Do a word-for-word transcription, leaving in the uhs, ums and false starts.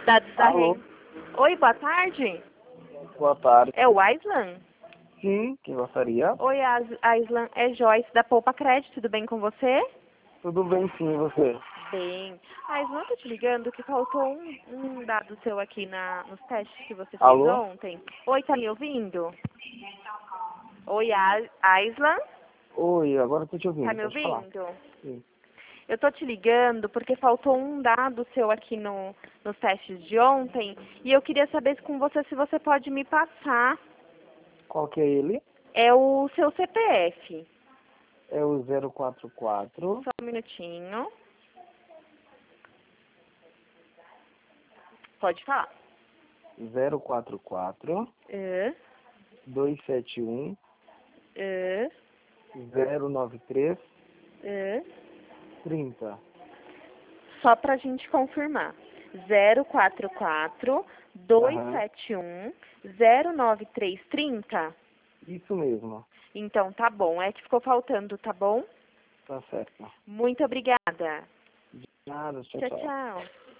Dados da Alô? Rede. Oi, boa tarde. Boa tarde. É o Aislan? Sim, quem gostaria? Oi, As- Aislan. É Joyce da Poupa Crédito. Tudo bem com você? Tudo bem sim, e você? Bem. Aislan, eu tô te ligando que faltou um, um dado seu aqui na, nos testes que você fez Alô? ontem. Oi, tá me ouvindo? Oi, A- Aislan? Oi, agora eu tô te Tá ouvindo, me pode falar. ouvindo? Sim. Eu tô te ligando porque faltou um dado seu aqui no, nos testes de ontem e eu queria saber com você se você pode me passar. Qual que é ele? É o seu C P F. É o zero quatro quatro, Só um minutinho. Pode falar. zero quatro quatro, É, dois sete um, é, zero nove três, é. trinta. Só pra gente confirmar. zero quatro quatro, dois Aham, sete um, zero nove três trinta. isso mesmo. Então tá bom. É que ficou faltando, tá bom? Tá certo. Muito obrigada. Nada, tchau, Tchau, tchau. tchau.